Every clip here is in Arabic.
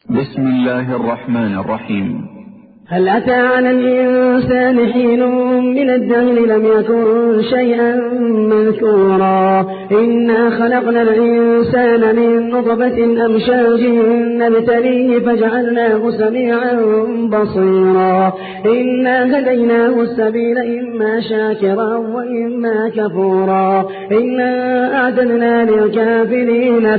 بسم الله الرحمن الرحيم. هل أتى على الإنسان حين من الدهر لم يكن شيئا مذكورا إنا خلقنا الإنسان من نطفة أمشاج نبتليه فجعلناه سميعا بصيرا إنا هديناه السبيل إما شاكرا وإما كفورا إنا أعتدنا للكافرين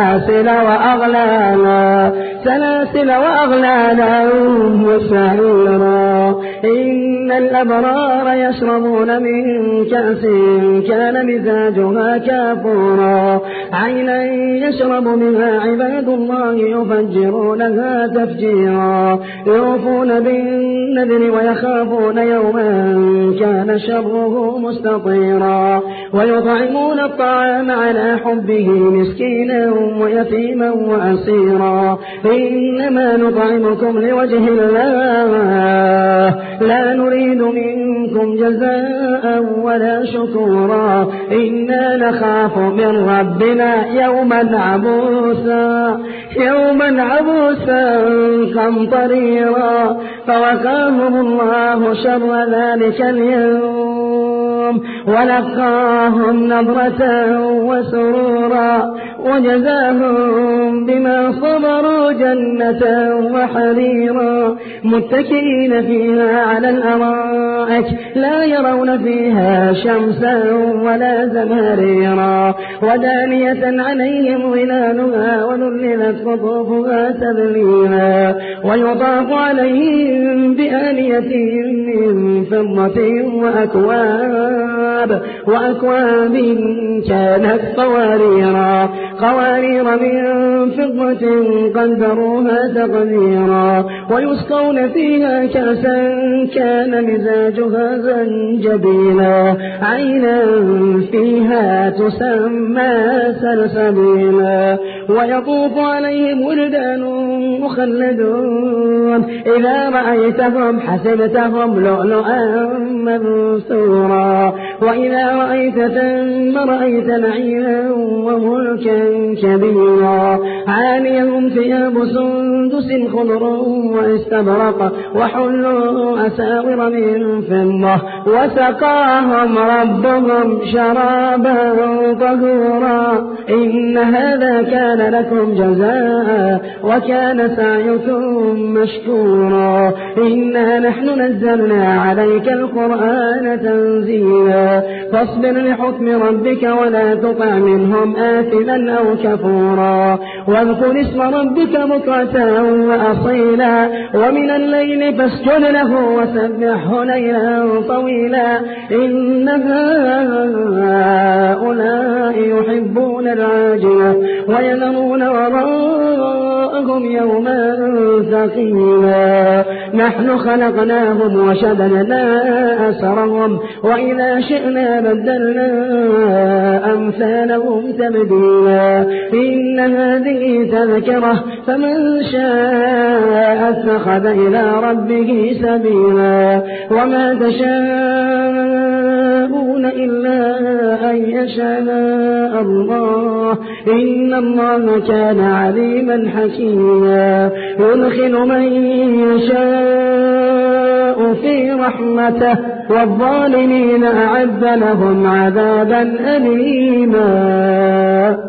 سلاسل وأغلالا وسعيرا إن الأبرار يشربون من كأس كان مزاجها كافورا عينا يشرب منها عباد الله يفجرونها تفجيرا يوفون بالنذر ويخافون يوما كان شره مستطيرا ويطعمون الطعام على حبه مسكينا ويتيما وأسيرا إنما نطعمكم لوجه الله لا نريد منكم جزاء ولا شكورا إنا نخاف من ربنا يوما عبوسا قمطريرا فوقاهم الله شر ذلك اليوم ولقاهم نضرة وسرورا وجزاهم بما صبروا جنة وحريرا متكئين فيها على الأرائك لا يرون فيها شمسا ولا زمهريرا ودانية عليهم ظلالها وذللت قطوفها تذليلا ويطاف عليهم بآنية من فضة وأكواب كانت قوارير من فضة قدروها تقديرا ويسقون فيها كأسا كان مزاجها زنجبيلا عينا فيها تسمى سلسبيلا ويطوف عليهم ولدان مخلدون إذا رأيتهم حسبتهم لؤلؤا منثورا وإذا رأيت ثم رأيت نعيما وملكا كبيرا عاليهم ثياب سندس خضر واستبرق وحلوا أساور من فضة وسقاهم ربهم شرابا طهورا إن هذا كان لكم جزاء وكان سعيكم مشكورا إنا نحن نزلنا عليك القرآن تنزيلا فاصبر لحكم ربك ولا تطع منهم آثما أو كفورا واذكر اسم ربك بكرة وأصيلا ومن الليل فاسجد له وسبحه ليلا طويلا إن هؤلاء يحبون العاجلة ويذرون وراءهم يوما ثقيلا نحن خلقناهم وشددنا أسرهم وإذا شئنا بدلنا أمثالهم تبديلا إن هذه تذكرة فمن شاء اتخذ إلى ربه سبيلا وما تشاءون إلا أن يشاء الله إن الله كان عليما حكيما يدخل من يشاء في رحمته والظالمين أعد لهم عذابا أليما.